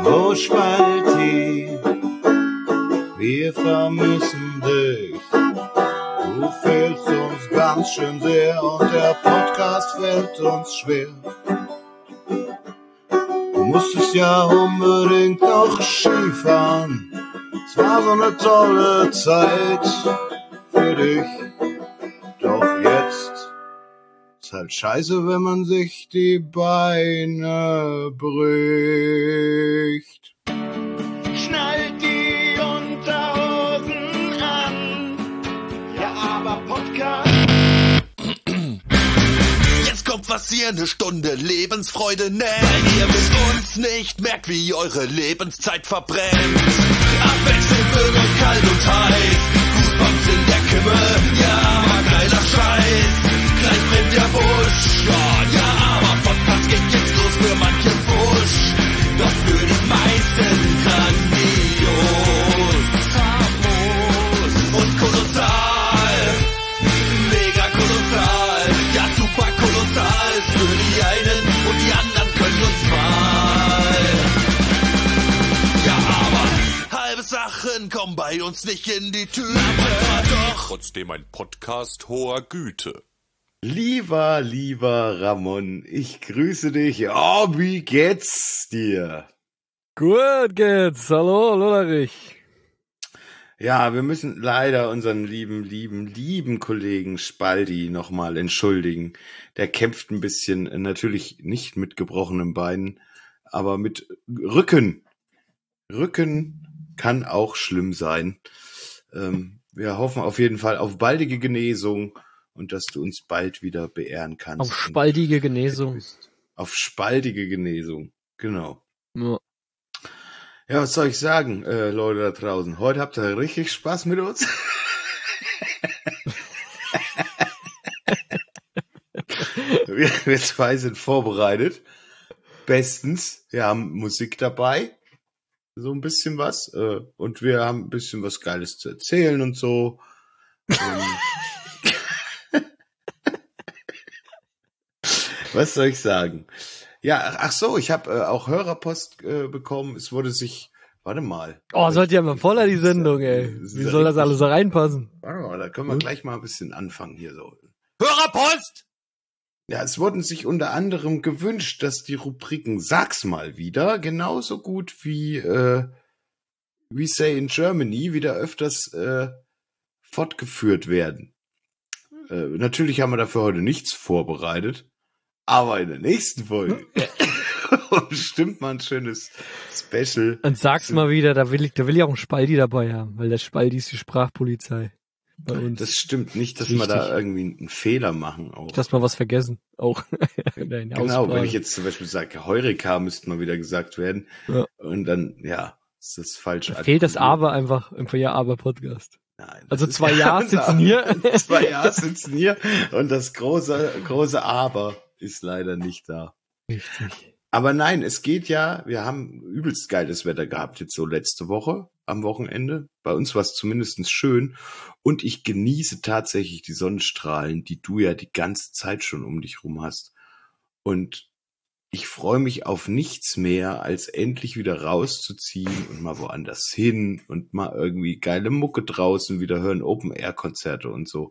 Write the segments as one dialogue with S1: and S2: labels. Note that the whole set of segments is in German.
S1: Oh Spalti, wir vermissen dich. Du fehlst uns ganz schön sehr und der Podcast fällt uns schwer. Du musstest ja unbedingt noch Skifahren. Es war so eine tolle Zeit für dich. Doch jetzt ist halt scheiße, wenn man sich die Beine bricht. Schnallt die Unterhosen an. Ja, aber Podcast.
S2: Jetzt kommt was ihr eine Stunde Lebensfreude nennt. Wenn ihr mit uns nicht merkt, wie eure Lebenszeit verbrennt. Abwechselnd wird euch kalt und heiß. Goosebumps in der Kimme. Ja, aber geiler Scheiß. Gleich brennt der Busch. Ja, aber Podcast geht jetzt los für manche Busch. Doch für die meisten grandios. Famos und kolossal. Mega kolossal. Ja, super kolossal. Für die einen und die anderen können uns mal. Ja, aber halbe Sachen kommen bei uns nicht in die Tüte. Aber doch trotzdem ein Podcast hoher Güte.
S1: Lieber Ramon, ich grüße dich. Oh, wie geht's dir?
S3: Gut geht's. Hallo, Lullerich.
S1: Ja, wir müssen leider unseren lieben Kollegen Spaldi nochmal entschuldigen. Der kämpft ein bisschen, natürlich nicht mit gebrochenen Beinen, aber mit Rücken. Rücken kann auch schlimm sein. Wir hoffen auf jeden Fall auf baldige Genesung und dass du uns bald wieder beehren kannst.
S3: Auf spaltige Genesung.
S1: Auf spaltige Genesung, genau.
S3: Ja.
S1: Ja, was soll ich sagen, Leute da draußen? Heute habt ihr richtig Spaß mit uns. wir zwei sind vorbereitet. Bestens. Wir haben Musik dabei. So ein bisschen was. Und wir haben ein bisschen was Geiles zu erzählen und so. Was soll ich sagen? Ja, ach so, ich habe auch Hörerpost bekommen. Es wurde sich, warte mal.
S3: Oh, sollte ja mal voller die Sendung, ey. Wie soll das alles so reinpassen?
S1: Warte mal, da können wir gleich mal ein bisschen anfangen hier so.
S2: Hörerpost!
S1: Ja, es wurden sich unter anderem gewünscht, dass die Rubriken Sag's mal wieder genauso gut wie We Say in Germany wieder öfters fortgeführt werden. Natürlich haben wir dafür heute nichts vorbereitet. Aber in der nächsten Folge bestimmt mal ein schönes Special.
S3: Und sag's mal wieder, da will ich auch einen Spaldi dabei haben, weil der Spaldi ist die Sprachpolizei bei uns.
S1: Das stimmt nicht, dass wir da irgendwie einen Fehler machen. Auch.
S3: Dass wir was vergessen, auch.
S1: Genau, wenn ich jetzt zum Beispiel sage, Heureka müsste mal wieder gesagt werden. Ja. Und dann, ja, ist das falsch.
S3: Da fehlt das Aber einfach im Ja-Aber-Podcast.
S1: Nein.
S3: Also 2 Jahre sitzen hier.
S1: 2 Jahre sitzen hier und das große Aber ist leider nicht da.
S3: Richtig.
S1: Aber nein, es geht ja, wir haben übelst geiles Wetter gehabt jetzt so letzte Woche am Wochenende. Bei uns war es zumindest schön und ich genieße tatsächlich die Sonnenstrahlen, die du ja die ganze Zeit schon um dich rum hast. Und ich freue mich auf nichts mehr, als endlich wieder rauszuziehen und mal woanders hin und mal irgendwie geile Mucke draußen wieder hören, Open-Air-Konzerte und so.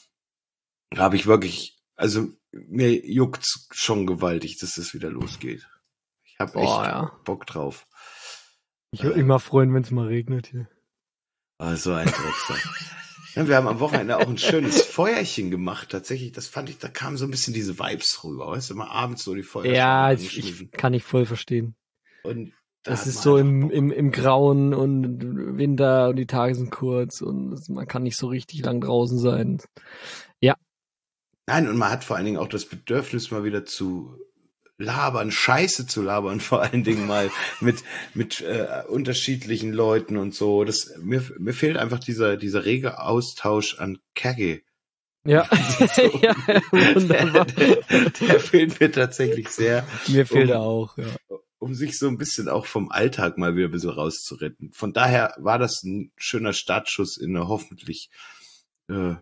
S1: Da habe ich wirklich, also mir juckt's schon gewaltig, dass das wieder losgeht. Ich habe echt Bock drauf.
S3: Ich würde mich mal freuen, wenn es mal regnet hier.
S1: Also ein Drecksack. Ja, wir haben am Wochenende auch ein schönes Feuerchen gemacht. Tatsächlich, das fand ich, da kamen so ein bisschen diese Vibes rüber. Weißt du, mal abends so die Feuerchen.
S3: Ja, ich kann ich voll verstehen.
S1: Und
S3: das ist so im Grauen und Winter und die Tage sind kurz und man kann nicht so richtig lang draußen sein. Ja.
S1: Nein, und man hat vor allen Dingen auch das Bedürfnis, mal wieder zu labern, Scheiße zu labern, vor allen Dingen mal mit unterschiedlichen Leuten und so. Das mir fehlt einfach dieser rege Austausch an Kacke.
S3: Ja, ja, wunderbar.
S1: Der fehlt mir tatsächlich sehr.
S3: Mir fehlt er auch, ja.
S1: Um sich so ein bisschen auch vom Alltag mal wieder ein bisschen rauszuretten. Von daher war das ein schöner Startschuss in eine hoffentlich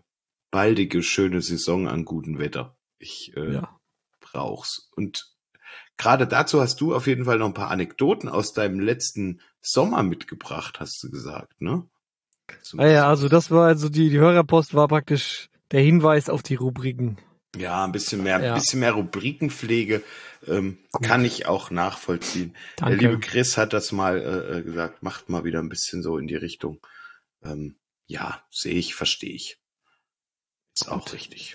S1: baldige, schöne Saison an gutem Wetter. Ich brauch's. Und gerade dazu hast du auf jeden Fall noch ein paar Anekdoten aus deinem letzten Sommer mitgebracht, hast du gesagt, ne?
S3: Ja, also das war also die Hörerpost war praktisch der Hinweis auf die Rubriken.
S1: Ja, ein bisschen mehr Rubrikenpflege kann ich auch nachvollziehen.
S3: Danke.
S1: Der liebe Chris hat das mal gesagt, macht mal wieder ein bisschen so in die Richtung. Ja, sehe ich, verstehe ich. Ist auch richtig.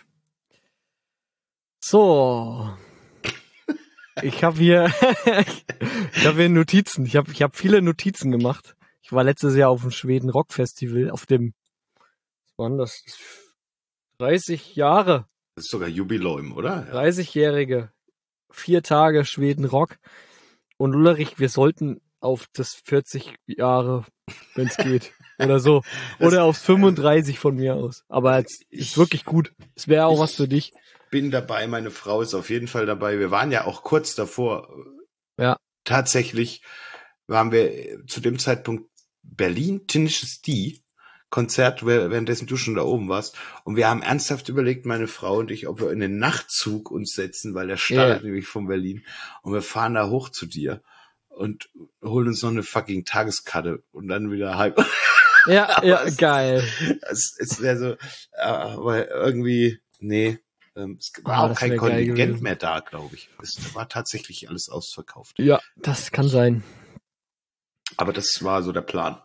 S3: So. Ich habe hier Notizen. Ich hab viele Notizen gemacht. Ich war letztes Jahr auf dem Schweden Rock Festival, auf dem, was waren das? 30 Jahre.
S1: Das ist sogar Jubiläum, oder?
S3: 30-jährige 4 Tage Schweden Rock. Und Ulrich, wir sollten auf das 40 Jahre, wenn es geht. Oder so. Oder aufs 35 von mir aus. Aber es ist wirklich gut. Es wäre auch was für dich.
S1: Bin dabei, meine Frau ist auf jeden Fall dabei. Wir waren ja auch kurz davor.
S3: Ja.
S1: Tatsächlich waren wir zu dem Zeitpunkt Berlin, Tenacious D, Konzert, währenddessen du schon da oben warst. Und wir haben ernsthaft überlegt, meine Frau und ich, ob wir in den Nachtzug uns setzen, weil der startet nämlich von Berlin. Und wir fahren da hoch zu dir und holen uns noch eine fucking Tageskarte und dann wieder halb.
S3: Ja, geil.
S1: Es wäre so, aber irgendwie, nee. Es war auch kein Kontingent mehr da, glaube ich. Es war tatsächlich alles ausverkauft.
S3: Ja, das kann sein.
S1: Aber das war so der Plan.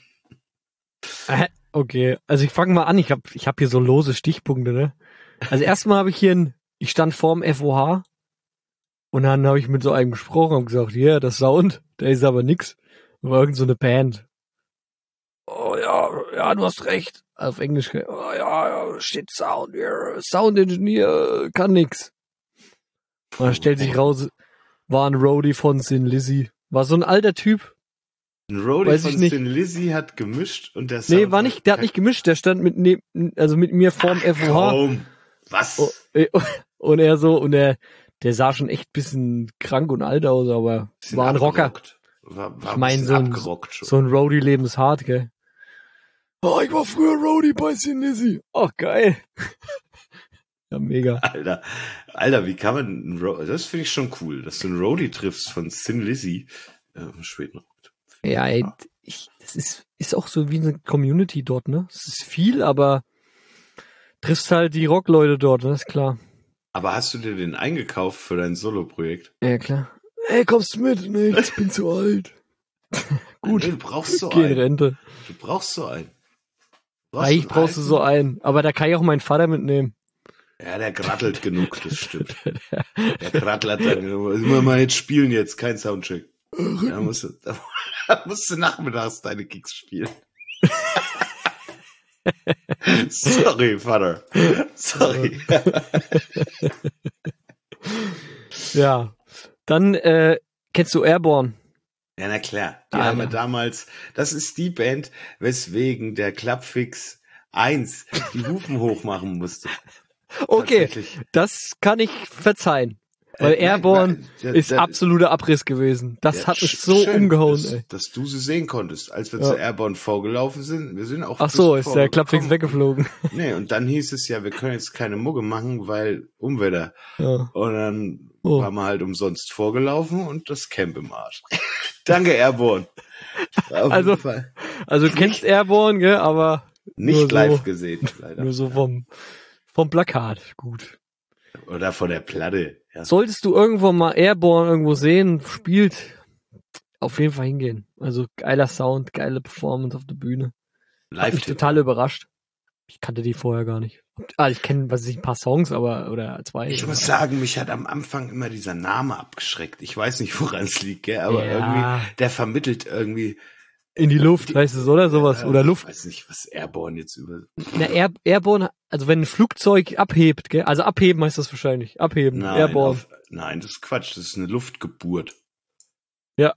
S3: Okay, also ich fange mal an. Ich hab hier so lose Stichpunkte, ne? Also erstmal habe ich ich stand vorm FOH und dann habe ich mit so einem gesprochen und gesagt, ja, das Sound, der ist aber nix. War irgend so eine Band. Oh ja, du hast recht. Auf Englisch, oh ja, shit Sound, yeah. Sound Engineer kann nix. Und dann stellt sich raus, war ein Roadie von Thin Lizzy. War so ein alter Typ.
S1: Ein Roadie von Thin Lizzy hat gemischt und der Sound.
S3: Nee, der hat nicht gemischt, der stand mit mir vorm FOH.
S1: Kaum. Was?
S3: Und er so, und der sah schon echt bisschen krank und alt aus, aber war ein Rocker.
S1: War
S3: ich meine, so ein Roadie-Leben ist hart, gell? Oh, ich war früher Roadie bei Thin Lizzy. Oh, geil. Ja, mega.
S1: Alter, wie kann man das finde ich schon cool, dass du einen Roadie triffst von Thin Lizzy Schweden.
S3: Ja, ey, das ist auch so wie eine Community dort, ne? Es ist viel, aber triffst halt die Rockleute dort, ne? Ist klar.
S1: Aber hast du dir den eingekauft für dein Solo-Projekt?
S3: Ja, klar. Ey, kommst du mit? Nee, ich bin zu alt. Gut.
S1: Nee, du brauchst so
S3: Geh in
S1: einen.
S3: Rente.
S1: Du brauchst so einen.
S3: Eigentlich brauchst du so einen. Aber da kann ich auch meinen Vater mitnehmen.
S1: Ja, der grattelt genug, das stimmt. Der grattelt dann. Müssen wir mal jetzt spielen jetzt, kein Soundcheck. Da musst du nachmittags deine Gigs spielen. Sorry, Vater. Sorry.
S3: Ja. Dann kennst du Airborne?
S1: Ja, na klar. Die haben wir damals, das ist die Band, weswegen der Clubfix 1 die Hufen hochmachen musste.
S3: Okay, das kann ich verzeihen. Weil Airborne ist absoluter Abriss gewesen. Das hat mich so umgehauen, ey.
S1: Dass du sie sehen konntest, als wir zu Airborne vorgelaufen sind. Wir sind auch.
S3: Ach so, ist der Clubfix weggeflogen.
S1: Nee, und dann hieß es ja, wir können jetzt keine Mugge machen, weil Unwetter.
S3: Ja.
S1: Und dann waren wir halt umsonst vorgelaufen und das Camp im Arsch. Danke, Airborne.
S3: Also du kennst Airborne, gell, aber
S1: nicht live gesehen, leider.
S3: Nur so vom Plakat, gut.
S1: Oder von der Platte. Ja.
S3: Solltest du irgendwo mal Airborne irgendwo sehen, spielt, auf jeden Fall hingehen. Also geiler Sound, geile Performance auf der Bühne. Live. Hat mich total überrascht. Ich kannte die vorher gar nicht. Ich kenne, ein paar Songs, oder zwei.
S1: Ich muss sagen, mich hat am Anfang immer dieser Name abgeschreckt. Ich weiß nicht, woran es liegt, gell? Aber irgendwie, der vermittelt irgendwie
S3: in die Luft, heißt es, oder sowas? Oder Luft.
S1: Ich weiß nicht, was Airborne jetzt über...
S3: Na, Airborne, also wenn ein Flugzeug abhebt, gell? Also abheben heißt das wahrscheinlich. Abheben,
S1: nein,
S3: Airborne.
S1: Nein, das ist Quatsch, das ist eine Luftgeburt.
S3: Ja.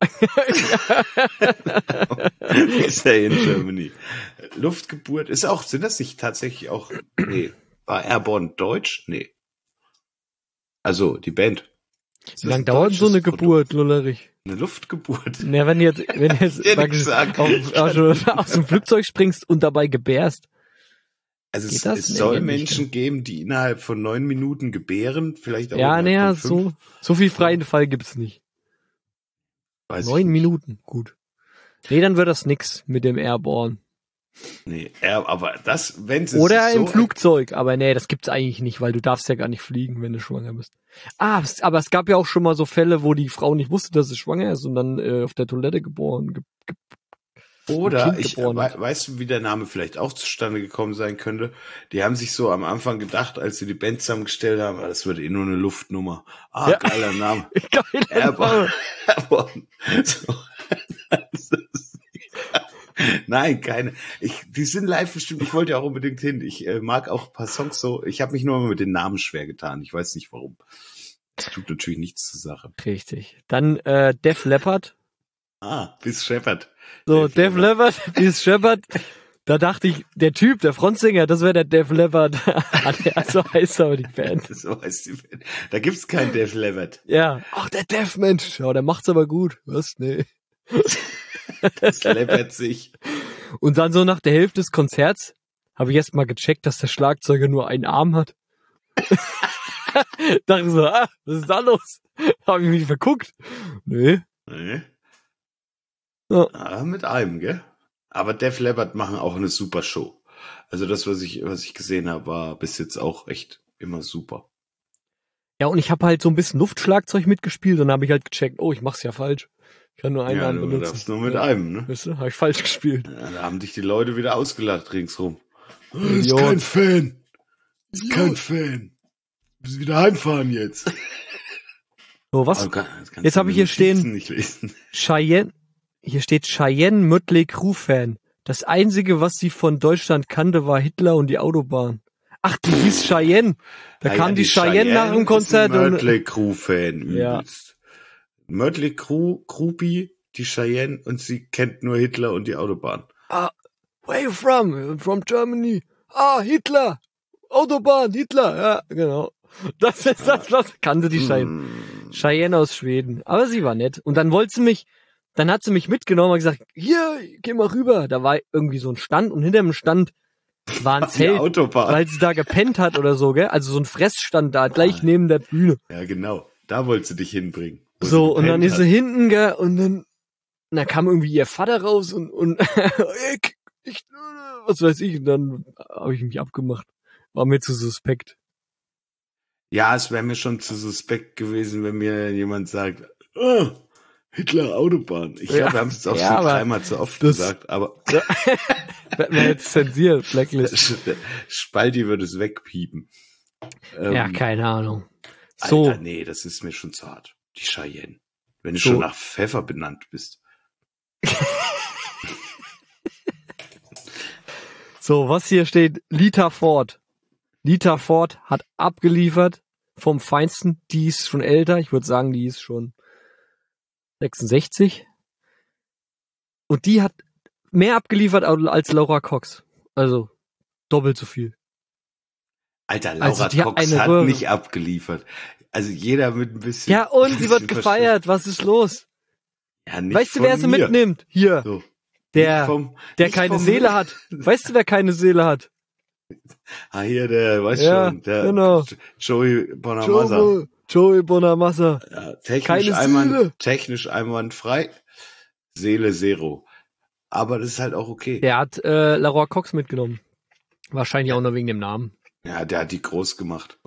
S1: Ist ja in Germany. Luftgeburt ist auch, sind das nicht tatsächlich auch, nee, war Airborne deutsch? Nee. Also, die Band.
S3: Wie lange dauert so eine Geburt, Lullerich?
S1: Eine Luftgeburt.
S3: Na, wenn du jetzt aus dem Flugzeug springst und dabei gebärst.
S1: Also
S3: Geht
S1: es
S3: das? Nee,
S1: soll
S3: geht nicht,
S1: Menschen geben, die innerhalb von 9 Minuten gebären, vielleicht auch
S3: Ja,
S1: innerhalb von 5.
S3: so viel freien Fall gibt's nicht.
S1: Weiß ich
S3: 9
S1: nicht.
S3: Minuten, gut. Nee, dann wird das nix mit dem Airborne.
S1: Nee, aber das, wenn es
S3: Oder
S1: so
S3: im Flugzeug, aber nee, das gibt's eigentlich nicht, weil du darfst ja gar nicht fliegen, wenn du schwanger bist. Aber es gab ja auch schon mal so Fälle, wo die Frau nicht wusste, dass sie schwanger ist und dann auf der Toilette geboren.
S1: Oder
S3: Kind geboren hat.
S1: weißt du, wie der Name vielleicht auch zustande gekommen sein könnte? Die haben sich so am Anfang gedacht, als sie die Band zusammengestellt haben, das wird eh nur eine Luftnummer.
S3: Ja.
S1: Geiler Name.
S3: Geiler Name.
S1: Airborne. So. Nein, keine. Die sind live bestimmt. Ich wollte ja auch unbedingt hin. Ich mag auch ein paar Songs so. Ich habe mich nur mal mit den Namen schwer getan. Ich weiß nicht warum. Das tut natürlich nichts zur Sache.
S3: Richtig. Dann Def Leppard.
S1: Bis Shepherd.
S3: So, Def Leppard, bis Shepherd. Da dachte ich, der Typ, der Frontsänger, das wäre der Def Leppard. So heißt aber die Band.
S1: So heißt die Band. Da gibt's keinen Def Leppard.
S3: Ja. Ach, der Def, Mensch. Ja, der macht's aber gut. Was? Nee.
S1: Das läppert sich.
S3: Und dann so nach der Hälfte des Konzerts habe ich erst mal gecheckt, dass der Schlagzeuger nur einen Arm hat. Dachte so, was ist da los? Habe ich mich verguckt. Nee.
S1: Ja. Mit einem, gell? Aber Def Leppard machen auch eine super Show. Also das, was ich gesehen habe, war bis jetzt auch echt immer super.
S3: Ja, und ich habe halt so ein bisschen Luftschlagzeug mitgespielt und dann habe ich halt gecheckt, ich mach's ja falsch. Ich kann nur einen Arm benutzen.
S1: Du darfst nur mit einem, ne?
S3: Weißt du, habe ich falsch gespielt.
S1: Ja, da haben dich die Leute wieder ausgelacht ringsrum. Ist kein Fan. Ist kein Fan. Müssen wieder heimfahren jetzt.
S3: So, was? Jetzt habe ich hier stehen,
S1: nicht lesen.
S3: Cheyenne. Hier steht Cheyenne Mötley Crüe Fan. Das Einzige, was sie von Deutschland kannte, war Hitler und die Autobahn. Ach, die hieß Cheyenne. Da kam die Cheyenne nach dem Konzert.
S1: Mötley Crüe Fan übelst.
S3: Ja.
S1: Mötley Crüe, Groupie, die Cheyenne und sie kennt nur Hitler und die Autobahn.
S3: Where you from? From Germany. Hitler. Autobahn, Hitler. Ja, genau. Das kannte die Cheyenne. Cheyenne aus Schweden. Aber sie war nett. Und dann hat sie mich mitgenommen und gesagt, hier, geh mal rüber. Da war irgendwie so ein Stand und hinter dem Stand war ein Zelt, weil sie da gepennt hat oder so, gell? Also so ein Fressstand da, gleich neben der Bühne.
S1: Ja, genau. Da wollte sie dich hinbringen.
S3: So, und dann ist sie hinten, gell? Und dann kam irgendwie ihr Vater raus und was weiß ich, und dann habe ich mich abgemacht. War mir zu suspekt.
S1: Ja, es wäre mir schon zu suspekt gewesen, wenn mir jemand sagt, Hitler Autobahn. Ich glaube, wir haben es jetzt auch schon dreimal zu oft gesagt, aber
S3: wird man jetzt zensiert, Blacklist.
S1: Spalti würde es wegpiepen.
S3: Ja, keine Ahnung.
S1: So. Alter, nee, das ist mir schon zu hart. Die Cheyenne. Wenn du schon nach Pfeffer benannt bist.
S3: So, was hier steht, Lita Ford. Lita Ford hat abgeliefert vom Feinsten. Die ist schon älter. Ich würde sagen, die ist schon 66. Und die hat mehr abgeliefert als Laura Cox. Also doppelt so viel.
S1: Alter, Laura Cox hat nicht abgeliefert. Also jeder mit ein bisschen...
S3: Ja, und sie wird gefeiert. Was ist los?
S1: Ja, nicht
S3: weißt du, wer sie mitnimmt? Hier.
S1: So.
S3: Der keine Seele hat. Weißt du, wer keine Seele hat?
S1: Hier, der, weißt schon, der
S3: genau.
S1: Joey Bonamassa.
S3: Joey Bonamassa.
S1: Ja, technisch einwandfrei. Seele Zero. Aber das ist halt auch okay.
S3: Der hat Laura Cox mitgenommen. Wahrscheinlich auch nur wegen dem Namen.
S1: Ja, der hat die groß gemacht.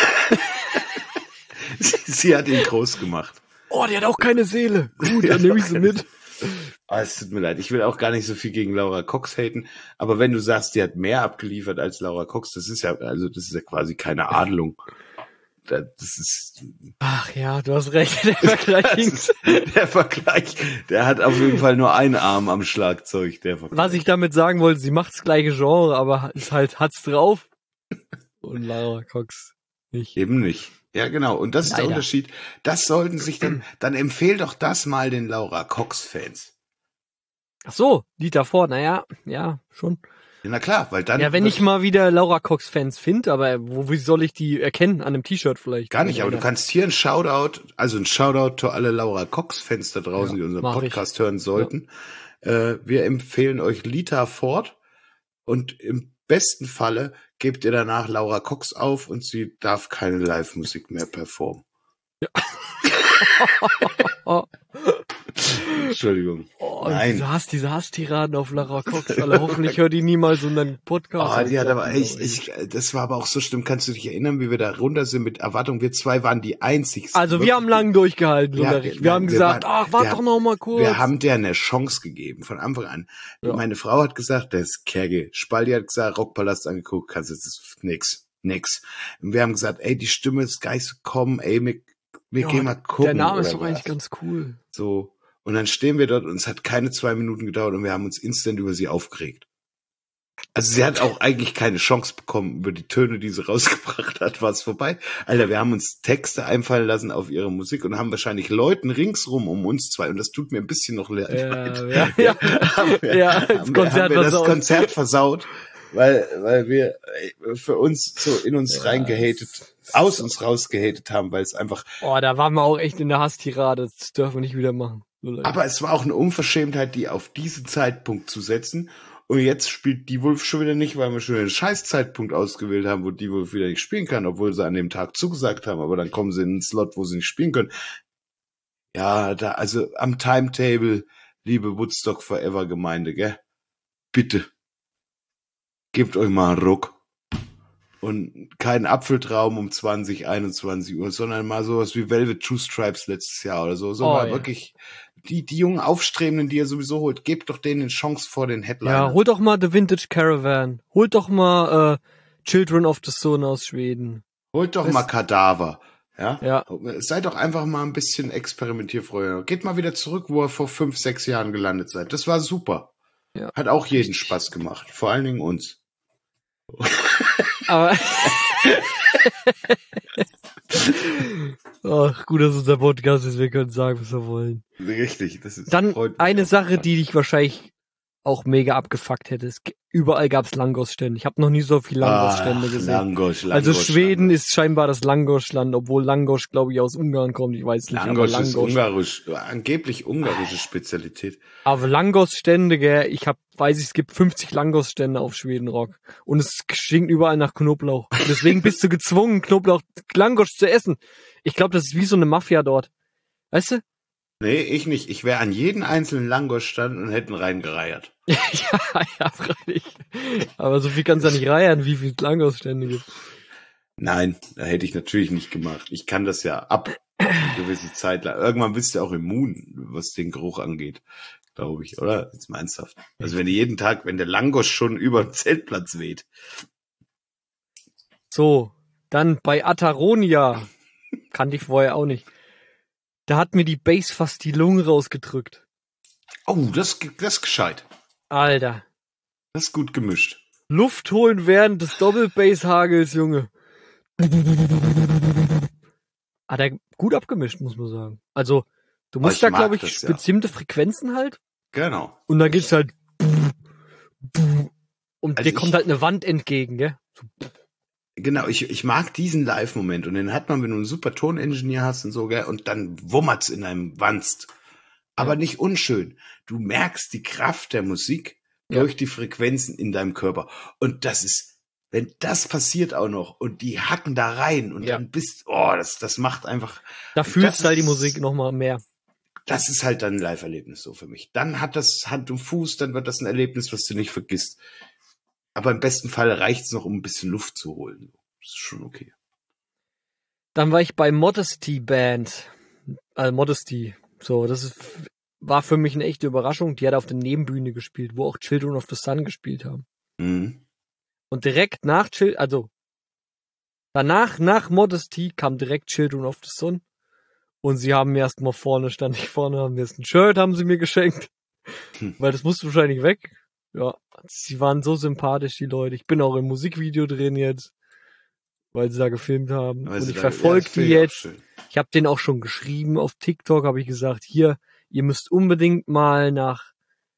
S1: Sie hat ihn groß gemacht.
S3: Die hat auch keine Seele. Gut, dann nehme ich sie mit.
S1: Es tut mir leid, ich will auch gar nicht so viel gegen Laura Cox haten, aber wenn du sagst, die hat mehr abgeliefert als Laura Cox, das ist ja quasi keine Adelung. Das ist...
S3: Ach ja, du hast recht, der
S1: Vergleich, der hat auf jeden Fall nur einen Arm am Schlagzeug, der Vergleich.
S3: Was ich damit sagen wollte, sie macht das gleiche Genre, aber hat's drauf. Und Laura Cox nicht.
S1: Eben nicht. Ja, genau. Und das ist der Unterschied. Das sollten sich dann empfehl doch das mal den Laura Cox-Fans.
S3: Ach so, Lita Ford, ja, schon.
S1: Ja, na klar, weil dann...
S3: Ja, wenn ich mal wieder Laura Cox-Fans finde, aber wie soll ich die erkennen? An einem T-Shirt vielleicht?
S1: Gar nicht, aber du kannst hier ein Shoutout to alle Laura Cox-Fans da draußen, die unseren Podcast hören sollten. Ja. Wir empfehlen euch Lita Ford und besten Falle gebt ihr danach Laura Cox auf und sie darf keine Live-Musik mehr performen. Entschuldigung. Nein.
S3: Diese Hasstiraden auf Lara Cox, Alter. Hoffentlich hört die niemals unseren Podcast.
S1: Die hat aber echt, das war aber auch so schlimm. Kannst du dich erinnern, wie wir da runter sind mit Erwartung? Wir zwei waren die einzigsten.
S3: Also wir haben lang durchgehalten, wir haben gesagt, warte doch noch mal kurz.
S1: Wir haben der eine Chance gegeben, von Anfang an. Ja. Meine Frau hat gesagt, das ist Kerge. Spaldi hat gesagt, Rockpalast angeguckt, das ist nix. Und wir haben gesagt, ey, die Stimme ist geist, komm, ey, wir gehen mal gucken.
S3: Der Name ist doch eigentlich ganz cool.
S1: So. Und dann stehen wir dort und es hat keine 2 Minuten gedauert und wir haben uns instant über sie aufgeregt. Also sie hat auch eigentlich keine Chance bekommen. Über die Töne, die sie rausgebracht hat, war es vorbei. Alter, wir haben uns Texte einfallen lassen auf ihre Musik und haben wahrscheinlich Leuten ringsrum um uns zwei, und das tut mir ein bisschen noch leid. Haben wir das Konzert versaut, weil wir für uns so in uns reingehatet, aus uns rausgehatet haben, weil es einfach...
S3: da waren wir auch echt in der Hasstirade. Das dürfen wir nicht wieder machen. So
S1: aber es war auch eine Unverschämtheit, die auf diesen Zeitpunkt zu setzen. Und jetzt spielt die Wolf schon wieder nicht, weil wir schon einen Scheißzeitpunkt ausgewählt haben, wo die Wolf wieder nicht spielen kann, obwohl sie an dem Tag zugesagt haben. Aber dann kommen sie in einen Slot, wo sie nicht spielen können. Ja, also am Timetable, liebe Woodstock Forever Gemeinde, gell? Bitte. Gebt euch mal einen Ruck. Und keinen Apfeltraum um 20, 21 Uhr, sondern mal sowas wie Velvet True Stripes letztes Jahr oder so. Wirklich die jungen Aufstrebenden, die ihr sowieso holt, gebt doch denen eine Chance vor den Headliner.
S3: Ja, holt doch mal The Vintage Caravan. Holt doch mal Children of the Sun aus Schweden.
S1: Holt doch mal Kadaver.
S3: Ja.
S1: Seid doch einfach mal ein bisschen experimentierfreudiger. Geht mal wieder zurück, wo ihr vor 5, 6 Jahren gelandet seid. Das war super. Ja. Hat auch jeden Spaß gemacht. Vor allen Dingen uns.
S3: Aber gut, dass unser Podcast ist, wir können sagen, was wir wollen.
S1: Richtig, das ist.
S3: Dann eine Sache, die dich wahrscheinlich auch mega abgefuckt hätte. Überall gab's Langos-Stände. Ich habe noch nie so viele Langos-Stände gesehen.
S1: Langosch,
S3: also Schweden ist scheinbar das Langosch-Land, obwohl Langosch, glaube ich, aus Ungarn kommt. Ich weiß nicht.
S1: Langosch ist ungarisch, angeblich ungarische Spezialität.
S3: Aber Langos-Stände, gell, es gibt 50 Langos-Stände auf Schwedenrock. Und es stinkt überall nach Knoblauch. Deswegen bist du gezwungen, Langosch zu essen. Ich glaube, das ist wie so eine Mafia dort. Weißt du?
S1: Nee, ich nicht. Ich wäre an jeden einzelnen Langosch-Stand und hätten reingereiert.
S3: ja, freilich. Aber so viel kannst du ja nicht reiern, wie viel Langos-Stände gibt.
S1: Nein, da hätte ich natürlich nicht gemacht. Ich kann das ja ab eine gewisse Zeit lang. Irgendwann bist du auch immun, was den Geruch angeht, glaube ich, oder? Jetzt mal ernsthaft. Also wenn der Langosch schon über den Zeltplatz weht.
S3: So, dann bei Ataronia. Kannte ich vorher auch nicht. Da hat mir die Bass fast die Lunge rausgedrückt.
S1: Oh, das ist gescheit.
S3: Alter.
S1: Das ist gut gemischt.
S3: Luft holen während des Doppelbass-Hagels, Junge. Hat er gut abgemischt, muss man sagen. Also, du musst da, glaube ich, bestimmte Frequenzen halt.
S1: Genau.
S3: Und dann geht's halt und dir kommt halt eine Wand entgegen, gell?
S1: Genau, ich mag diesen Live-Moment und den hat man, wenn du einen super Toningenieur hast und so, gell, und dann wummert's in einem Wanst. Aber nicht unschön. Du merkst die Kraft der Musik durch die Frequenzen in deinem Körper. Und das ist, wenn das passiert auch noch und die hacken da rein und dann das macht einfach.
S3: Da fühlst du halt die Musik nochmal mehr.
S1: Das ist halt dann ein Live-Erlebnis so für mich. Dann hat das Hand und Fuß, dann wird das ein Erlebnis, was du nicht vergisst. Aber im besten Fall reicht's noch, um ein bisschen Luft zu holen. Das ist schon okay.
S3: Dann war ich bei Modesty Band. Modesty. So, war für mich eine echte Überraschung. Die hat auf der Nebenbühne gespielt, wo auch Children of the Sun gespielt haben.
S1: Mhm.
S3: Und direkt nach nach Modesty kam direkt Children of the Sun. Und sie haben mir stand ich vorne, haben mir erst ein Shirt, haben sie mir geschenkt. Weil das musste wahrscheinlich weg. Ja, sie waren so sympathisch, die Leute. Ich bin auch im Musikvideo drin jetzt, weil sie da gefilmt haben. Und ich verfolge die jetzt. Ich habe denen auch schon geschrieben. Auf TikTok habe ich gesagt, hier, ihr müsst unbedingt mal nach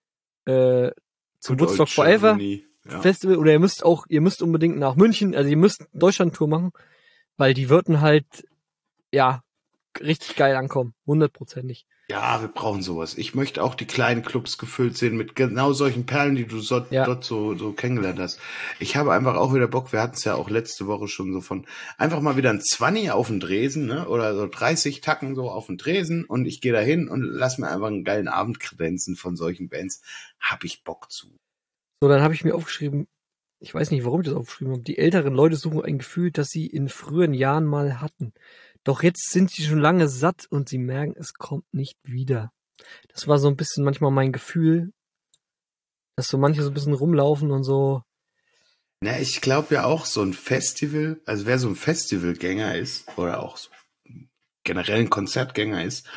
S3: zum Woodstock Forever Festival, oder ihr müsst unbedingt nach München, also ihr müsst Deutschland-Tour machen, weil die würden halt, richtig geil ankommen. 100%ig.
S1: Ja, wir brauchen sowas. Ich möchte auch die kleinen Clubs gefüllt sehen mit genau solchen Perlen, die du dort so kennengelernt hast. Ich habe einfach auch wieder Bock, wir hatten es ja auch letzte Woche schon so von, einfach mal wieder ein 20 auf den Dresen, ne? Oder so 30 Tacken so auf den Dresen und ich gehe da hin und lass mir einfach einen geilen Abend kredenzen von solchen Bands. Hab ich Bock zu.
S3: So, dann habe ich mir aufgeschrieben, ich weiß nicht, warum ich das aufgeschrieben habe, die älteren Leute suchen ein Gefühl, das sie in früheren Jahren mal hatten. Doch jetzt sind sie schon lange satt und sie merken, es kommt nicht wieder. Das war so ein bisschen manchmal mein Gefühl, dass so manche so ein bisschen rumlaufen und so.
S1: Na, ich glaube ja auch so ein Festival, also wer so ein Festivalgänger ist oder auch so generell ein Konzertgänger ist,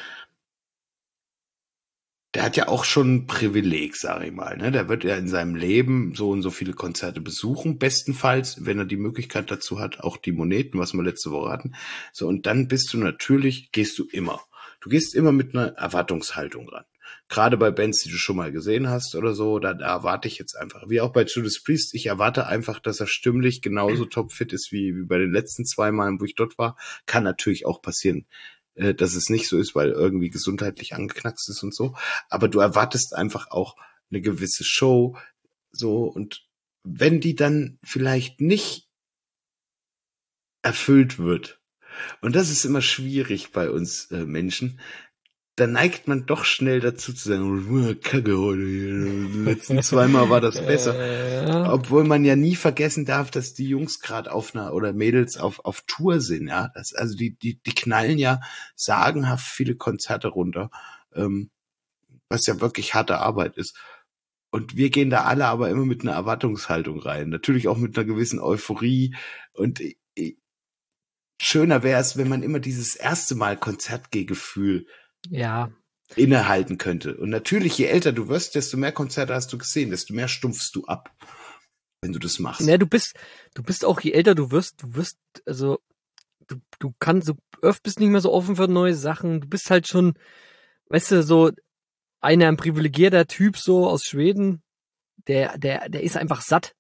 S1: der hat ja auch schon ein Privileg, sag ich mal, ne? Der wird ja in seinem Leben so und so viele Konzerte besuchen, bestenfalls, wenn er die Möglichkeit dazu hat, auch die Moneten, was wir letzte Woche hatten. So, und dann gehst du immer. Du gehst immer mit einer Erwartungshaltung ran. Gerade bei Bands, die du schon mal gesehen hast oder so, da erwarte ich jetzt einfach, wie auch bei Judas Priest, ich erwarte einfach, dass er stimmlich genauso topfit ist wie bei den letzten 2 Malen, wo ich dort war. Kann natürlich auch passieren, dass es nicht so ist, weil irgendwie gesundheitlich angeknackst ist und so. Aber du erwartest einfach auch eine gewisse Show, so, und wenn die dann vielleicht nicht erfüllt wird, und das ist immer schwierig bei uns Menschen, da neigt man doch schnell dazu zu sagen, Kacke heute, die letzten 2 Mal war das besser. Obwohl man ja nie vergessen darf, dass die Jungs gerade oder Mädels auf Tour sind, ja. Also die knallen ja sagenhaft viele Konzerte runter, was ja wirklich harte Arbeit ist. Und wir gehen da alle aber immer mit einer Erwartungshaltung rein. Natürlich auch mit einer gewissen Euphorie. Und schöner wäre es, wenn man immer dieses erste Mal Konzertgehgefühl innehalten könnte. Und natürlich, je älter du wirst, desto mehr Konzerte hast du gesehen, desto mehr stumpfst du ab, wenn du das machst.
S3: Ja, du bist auch, je älter du wirst, also, du bist nicht mehr so offen für neue Sachen, du bist halt schon, weißt du, so ein privilegierter Typ so aus Schweden, der ist einfach satt,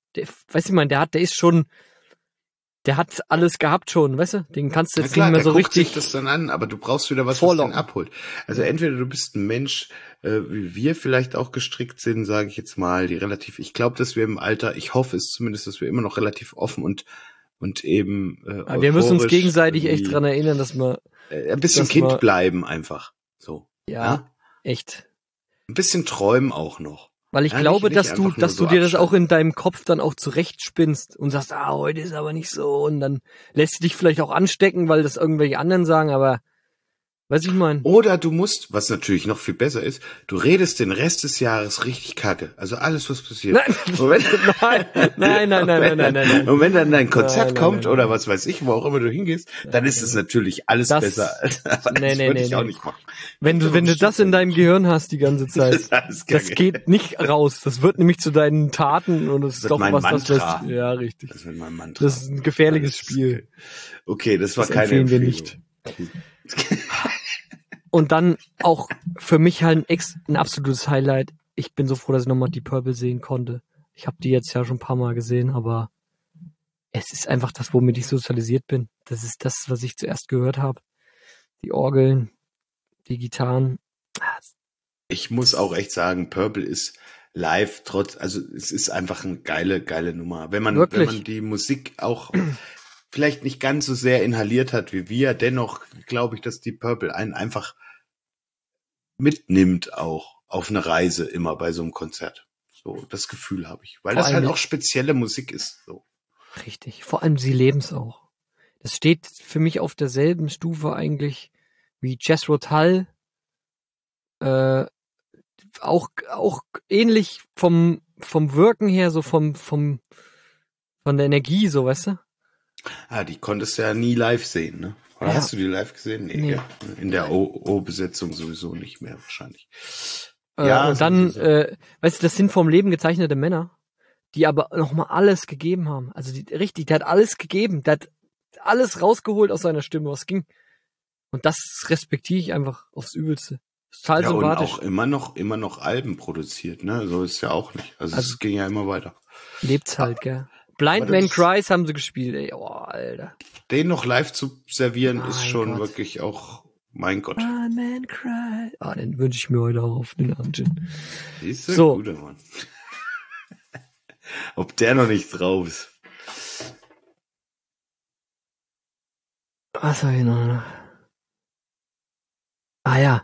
S3: der hat alles gehabt schon, weißt du? Den kannst du jetzt nicht mehr so richtig.
S1: Sich das dann an, aber du brauchst wieder was den abholt. Also entweder du bist ein Mensch, wie wir vielleicht auch gestrickt sind, sage ich jetzt mal, ich glaube, dass wir im Alter, ich hoffe es zumindest, dass wir immer noch relativ offen und eben
S3: wir müssen uns gegenseitig echt dran erinnern, dass wir
S1: ein bisschen Kind bleiben einfach. So.
S3: Ja, echt.
S1: Ein bisschen träumen auch noch.
S3: Weil ich glaube, dass du dir das auch in deinem Kopf dann auch zurechtspinnst und sagst, heute ist aber nicht so, und dann lässt du dich vielleicht auch anstecken, weil das irgendwelche anderen sagen, aber weißt du, ich meine.
S1: Oder du musst, was natürlich noch viel besser ist, du redest den Rest des Jahres richtig kacke. Also alles, was passiert.
S3: Nein.
S1: Und wenn dann dein Konzert kommt oder was weiß ich, wo auch immer du hingehst, dann ist es natürlich alles besser. Aber das würde ich auch nicht machen.
S3: Wenn du das in deinem Gehirn hast die ganze Zeit, das geht nicht raus. Das wird nämlich zu deinen Taten und es ist doch was,
S1: Mantra.
S3: Ja, richtig.
S1: Das wird mein Mantra.
S3: Das ist ein gefährliches Spiel.
S1: Okay, das war keine Empfehlung.
S3: Wir nicht. Und dann auch für mich halt ein absolutes Highlight. Ich bin so froh, dass ich nochmal die Purple sehen konnte. Ich habe die jetzt ja schon ein paar Mal gesehen, aber es ist einfach das, womit ich sozialisiert bin. Das ist das, was ich zuerst gehört habe. Die Orgeln, die Gitarren.
S1: Ich muss auch echt sagen, Purple ist live also es ist einfach eine geile Nummer. Wenn man die Musik auch vielleicht nicht ganz so sehr inhaliert hat wie wir, dennoch glaube ich, dass die Purple einen einfach mitnimmt auch auf eine Reise immer bei so einem Konzert. So, das Gefühl habe ich. Weil das halt auch spezielle Musik ist. So.
S3: Richtig. Vor allem sie leben es auch. Das steht für mich auf derselben Stufe eigentlich wie Jethro Tull. Auch ähnlich vom Wirken her, so von der Energie, so, weißt du?
S1: Die konntest du ja nie live sehen, ne? Oder hast du die live gesehen? Nee. Ja. In der O-Besetzung sowieso nicht mehr wahrscheinlich.
S3: Und dann, weißt du, das sind vom Leben gezeichnete Männer, die aber nochmal alles gegeben haben. Also der hat alles gegeben. Der hat alles rausgeholt aus seiner Stimme, was ging. Und das respektiere ich einfach aufs Übelste. Total sympathisch.
S1: Und auch immer noch Alben produziert, ne? So ist ja auch nicht. Also es ging ja immer weiter.
S3: Lebt's halt, gell? Blind Man Cries haben sie gespielt, ey. Oh, Alter.
S1: Den noch live zu servieren ist schon wirklich auch Mein Gott.
S3: One Man Cry. Den wünsche ich mir heute auch auf den Abend.
S1: Ist ein
S3: So.
S1: guter Mann. Ob der noch nicht drauf ist.
S3: Was habe ich noch? Ja.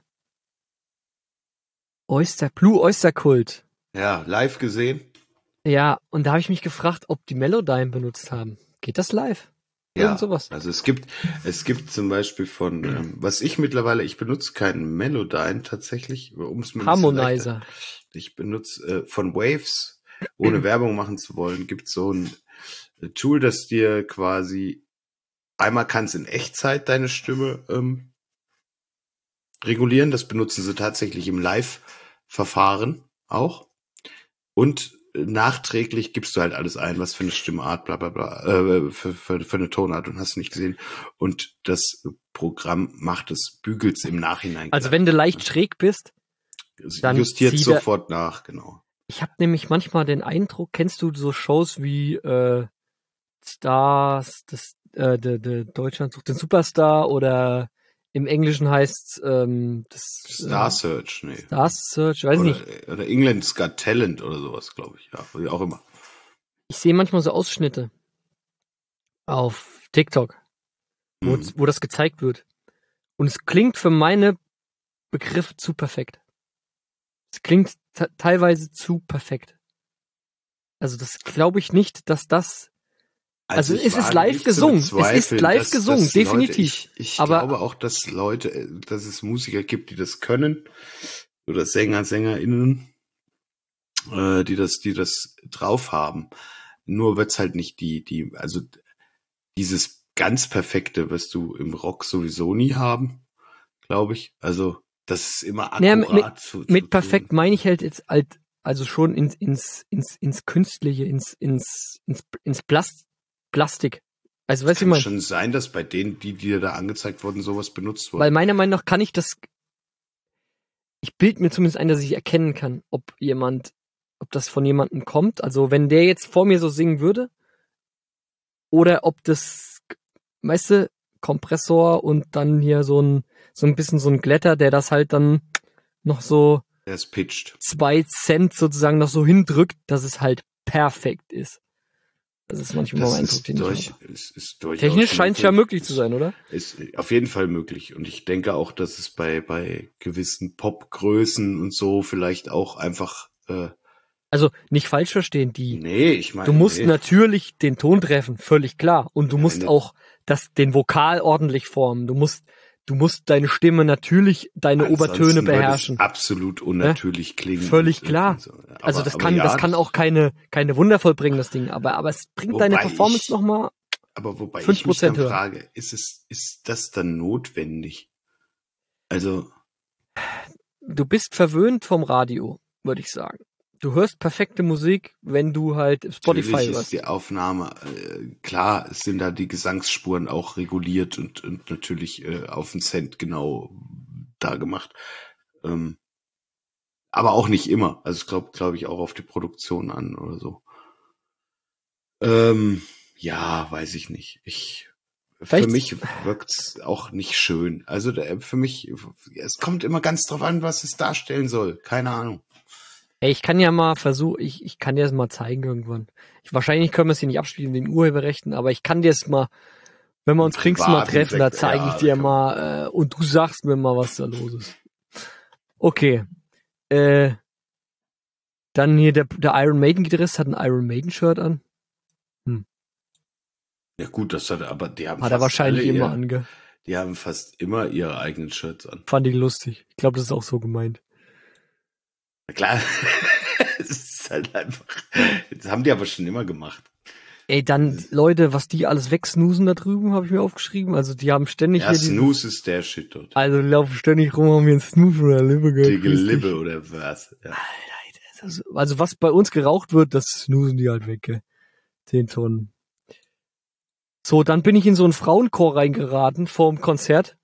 S3: Blue Oyster Cult.
S1: Ja, live gesehen.
S3: Ja, und da habe ich mich gefragt, ob die Melodyne benutzt haben. Geht das live?
S1: Ja,
S3: Irgend sowas.
S1: also es gibt zum Beispiel was ich benutze keinen Melodyne tatsächlich, um es mir ein bisschen
S3: Harmonizer.
S1: leichter. Ich benutze von Waves, ohne Werbung machen zu wollen, gibt so ein Tool, das dir quasi einmal kannst in Echtzeit deine Stimme regulieren. Das benutzen sie tatsächlich im Live-Verfahren auch. Und nachträglich gibst du halt alles ein, was für eine Stimmart, bla bla bla, für eine Tonart und hast nicht gesehen. Und das Programm bügelt's im Nachhinein.
S3: Also wenn du leicht schräg bist, dann
S1: justiert sofort nach, genau.
S3: Ich habe nämlich manchmal den Eindruck, kennst du so Shows wie Stars, Deutschland sucht den Superstar oder im Englischen heißt's
S1: Star Search, nee.
S3: Star Search, weiß nicht.
S1: Oder England's Got Talent oder sowas, glaube ich. Ja, wie auch immer.
S3: Ich sehe manchmal so Ausschnitte auf TikTok, wo das gezeigt wird. Und es klingt für meine Begriffe zu perfekt. Es klingt teilweise zu perfekt. Also das glaube ich nicht, dass das... Also es ist live gesungen. Es ist live gesungen, definitiv.
S1: Ich glaube auch, dass es Musiker gibt, die das können. Oder SängerInnen, die das drauf haben. Nur wird's halt nicht also dieses ganz Perfekte wirst du im Rock sowieso nie haben, glaube ich. Also das ist immer akkurat.
S3: Mit perfekt meine ich halt jetzt also schon ins Künstliche, ins Plastik. Also weißt du,
S1: kann schon sein, dass bei denen, die da angezeigt wurden, sowas benutzt wurde.
S3: Weil meiner Meinung nach kann ich bilde mir zumindest ein, dass ich erkennen kann, ob das von jemandem kommt. Also wenn der jetzt vor mir so singen würde, oder ob das, weißt du, Kompressor und dann hier so ein bisschen so ein Glätter, der das halt dann noch so
S1: der ist pitched.
S3: 2 Cent sozusagen noch so hindrückt, dass es halt perfekt ist. Das ist manchmal mein Eindruck, den ich habe. Technisch scheint es ja möglich zu sein, oder?
S1: Ist auf jeden Fall möglich. Und ich denke auch, dass es bei gewissen Popgrößen und so vielleicht auch einfach...
S3: Also nicht falsch verstehen,
S1: du
S3: musst natürlich den Ton treffen, völlig klar. Und du musst auch den Vokal ordentlich formen. Du musst deine Stimme natürlich, deine Obertöne beherrschen.
S1: Absolut unnatürlich klingen.
S3: Völlig klar. So. Also das kann auch keine Wunder vollbringen, das Ding. Aber es bringt deine Performance nochmal.
S1: Aber wobei
S3: 5%
S1: ich mich dann
S3: höher.
S1: frage, ist das dann notwendig? Also.
S3: Du bist verwöhnt vom Radio, würde ich sagen. Du hörst perfekte Musik, wenn du halt Spotify hörst.
S1: Natürlich ist die Aufnahme, klar, es sind da die Gesangsspuren auch reguliert und natürlich auf den Cent genau da gemacht. Aber auch nicht immer. Also es glaube ich auch auf die Produktion an oder so. Ja, weiß ich nicht. Für mich wirkt's auch nicht schön. Also für mich, es kommt immer ganz drauf an, was es darstellen soll. Keine Ahnung.
S3: Ey, ich kann ja mal versuchen, ich kann dir das mal zeigen irgendwann. Wahrscheinlich können wir es hier nicht abspielen, den Urheberrechten, aber ich kann dir es mal, wenn wir uns Pfingsten mal treffen, da zeige ich dir mal und du sagst mir mal, was da los ist. Okay. Dann hier der Iron Maiden Gitarrist hat ein Iron Maiden Shirt an.
S1: Ja gut, die haben
S3: hat er wahrscheinlich immer ange.
S1: Die haben fast immer ihre eigenen Shirts an.
S3: Fand ich lustig. Ich glaube, das ist auch so gemeint.
S1: Na klar, es ist halt einfach, das haben die aber schon immer gemacht.
S3: Ey, dann, Leute, was die alles wegsnoosen da drüben, habe ich mir aufgeschrieben. Also die haben ständig
S1: hier Snooze ist der Shit dort.
S3: Also die laufen ständig rum, haben mir einen Snooze oder Lippe gehört.
S1: Die Lippe oder was. Ja.
S3: Alter, also was bei uns geraucht wird, das snoosen die halt weg, gell? 10 Tonnen. So, dann bin ich in so einen Frauenchor reingeraten vor dem Konzert.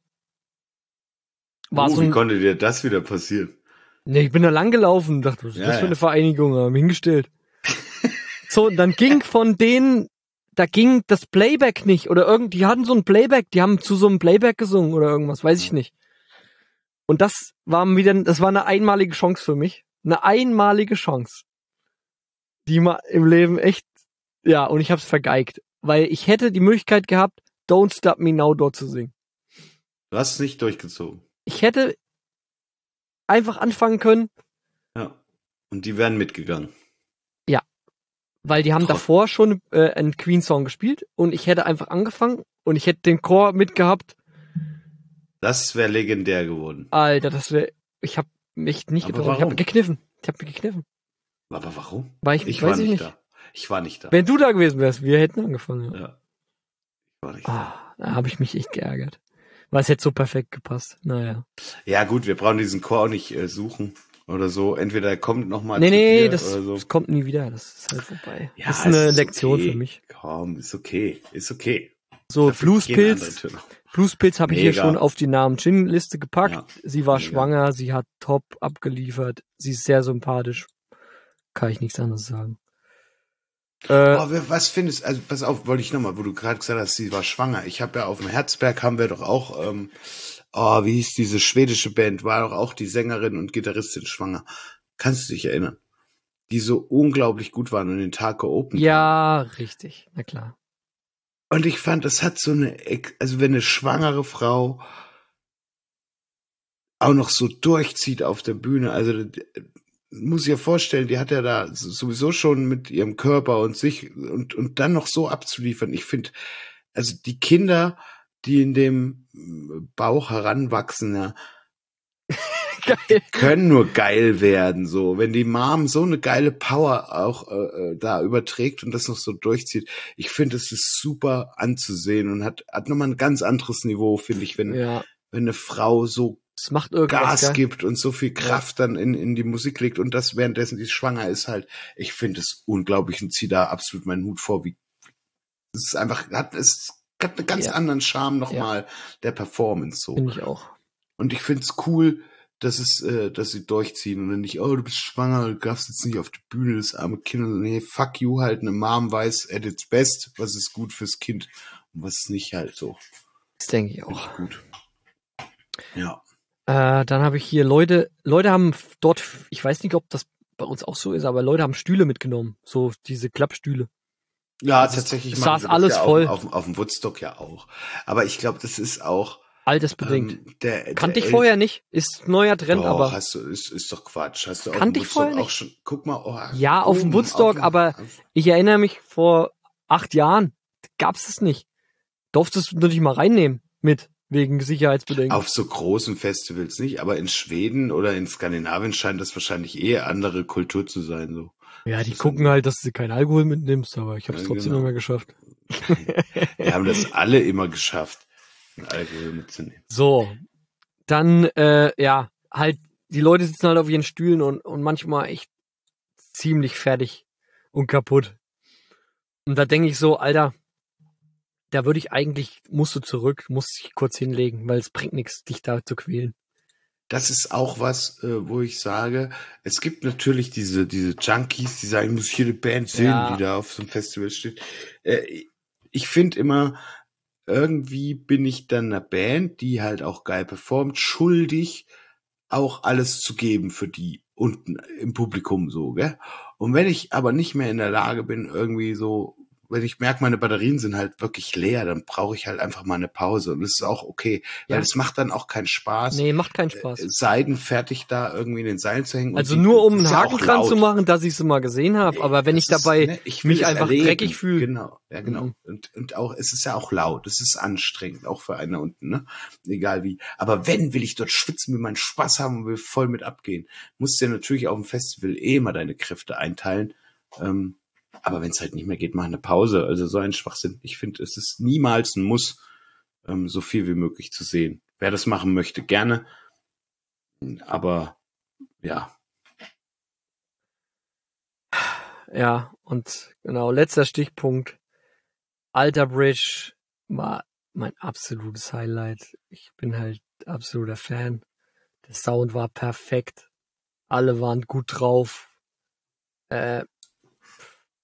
S1: Wie konnte dir das wieder passieren?
S3: Ne, ich bin da lang gelaufen, dachte, was ist das für eine Vereinigung, haben hingestellt. So, und dann ging von denen, da ging das Playback nicht, oder die hatten so ein Playback, die haben zu so einem Playback gesungen oder irgendwas, weiß ich nicht. Und das war eine einmalige Chance für mich. Eine einmalige Chance. Die mal im Leben echt, ja, und ich hab's vergeigt. Weil ich hätte die Möglichkeit gehabt, Don't Stop Me Now dort zu singen.
S1: Du hast es nicht durchgezogen.
S3: Ich hätte einfach anfangen können.
S1: Ja. Und die wären mitgegangen.
S3: Ja. Weil die haben davor schon einen Queen-Song gespielt und ich hätte einfach angefangen und ich hätte den Chor mitgehabt.
S1: Das wäre legendär geworden.
S3: Alter, ich hab mich nicht getraut. Ich hab mich gekniffen.
S1: Aber warum?
S3: Ich war nicht
S1: da. Ich war nicht da.
S3: Wenn du da gewesen wärst, wir hätten angefangen.
S1: Ja. Ich war nicht da.
S3: Da habe ich mich echt geärgert. Weil es hätte so perfekt gepasst. Naja.
S1: Ja gut, wir brauchen diesen Chor auch nicht suchen oder so. Entweder er kommt nochmal
S3: Nee, das kommt nie wieder. Das ist halt vorbei.
S1: Ja,
S3: das ist eine
S1: ist
S3: Lektion
S1: okay.
S3: für mich.
S1: Komm, ist okay.
S3: So,
S1: Dafür
S3: Bluespilz habe ich hier
S1: Mega.
S3: schon auf die Namen-Chin-Liste gepackt.
S1: Ja,
S3: Sie war
S1: mega.
S3: schwanger, sie hat top abgeliefert. Sie ist sehr sympathisch. Kann ich nichts anderes sagen.
S1: Was findest, also pass auf, wollte ich nochmal, wo du gerade gesagt hast, sie war schwanger. Ich habe ja auf dem Herzberg haben wir doch auch, wie hieß diese schwedische Band, war doch auch die Sängerin und Gitarristin schwanger. Kannst du dich erinnern? Die so unglaublich gut waren und den Tag geopend haben.
S3: Ja, richtig. Na klar.
S1: Und ich fand, das hat so also wenn eine schwangere Frau auch noch so durchzieht auf der Bühne, also muss ich ja vorstellen, die hat ja da sowieso schon mit ihrem Körper und sich und dann noch so abzuliefern. Ich finde, also die Kinder, die in dem Bauch heranwachsen, ja,
S3: Geil.
S1: können nur geil werden, so. Wenn die Mom so eine geile Power auch da überträgt und das noch so durchzieht. Ich finde, es ist super anzusehen und hat nochmal ein ganz anderes Niveau, finde ich, wenn eine Frau so
S3: es macht irgendwas,
S1: Gas gibt und so viel Kraft dann in die Musik legt und das währenddessen die schwanger ist halt, ich finde es unglaublich und ziehe da absolut meinen Hut vor, wie es ist einfach, es hat einen ganz anderen Charme nochmal der Performance so.
S3: Finde ich auch.
S1: Und ich finde es cool, dass sie durchziehen und dann nicht, oh, du bist schwanger, du darfst jetzt nicht auf die Bühne, das arme Kind, und nee, fuck you, halt, eine Mom weiß at its best, was ist gut fürs Kind und was ist nicht halt so.
S3: Das denke ich auch.
S1: Gut. Ja.
S3: Dann habe ich hier Leute haben dort, ich weiß nicht, ob das bei uns auch so ist, aber Leute haben Stühle mitgenommen. So diese Klappstühle.
S1: Ja, tatsächlich
S3: saß alles voll.
S1: Auf dem Woodstock ja auch. Aber ich glaube, das ist auch
S3: altersbedingt. Kannte ich vorher nicht. Ist neuer Trend, aber.
S1: Ist doch Quatsch. Hast du auf
S3: kannte
S1: dem
S3: ich vorher
S1: Woodstock auch
S3: nicht.
S1: schon, guck mal,
S3: ja, auf dem Woodstock, aber ich erinnere mich, vor 8 Jahren gab's es nicht. Durftest du nicht mal reinnehmen mit. Wegen Sicherheitsbedenken.
S1: Auf so großen Festivals nicht, aber in Schweden oder in Skandinavien scheint das wahrscheinlich eher andere Kultur zu sein. So.
S3: Ja, die gucken halt, dass du keinen Alkohol mitnimmst, aber ich habe es trotzdem immer geschafft.
S1: Wir haben das alle immer geschafft, Alkohol mitzunehmen.
S3: So, dann, halt, die Leute sitzen halt auf ihren Stühlen und manchmal echt ziemlich fertig und kaputt. Und da denke ich so, Alter, da würde ich eigentlich, musst dich kurz hinlegen, weil es bringt nichts, dich da zu quälen.
S1: Das ist auch was, wo ich sage, es gibt natürlich diese Junkies, die sagen, ich muss hier eine Band sehen, die da auf so einem Festival steht. Ich finde immer, irgendwie bin ich dann einer Band, die halt auch geil performt, schuldig, auch alles zu geben für die unten im Publikum so, gell? Und wenn ich aber nicht mehr in der Lage bin, irgendwie so, wenn ich merke, meine Batterien sind halt wirklich leer, dann brauche ich halt einfach mal eine Pause. Und das ist auch okay, weil es macht dann auch keinen Spaß.
S3: Nee, macht keinen Spaß.
S1: Seidenfertig da irgendwie in den Seilen zu hängen.
S3: Also nur um einen Haken dran zu machen, dass ich es mal gesehen habe. Aber wenn ich dabei mich einfach dreckig fühle.
S1: Genau, ja genau. Und auch, es ist ja auch laut, es ist anstrengend, auch für einen da unten, ne? Egal wie. Aber will ich dort schwitzen, will meinen Spaß haben und will voll mit abgehen. Musst du ja natürlich auf dem Festival immer deine Kräfte einteilen. Aber wenn es halt nicht mehr geht, mach eine Pause. Also so ein Schwachsinn. Ich finde, es ist niemals ein Muss, so viel wie möglich zu sehen. Wer das machen möchte, gerne. Aber ja.
S3: Ja, und genau, letzter Stichpunkt. Alter Bridge war mein absolutes Highlight. Ich bin halt absoluter Fan. Der Sound war perfekt. Alle waren gut drauf.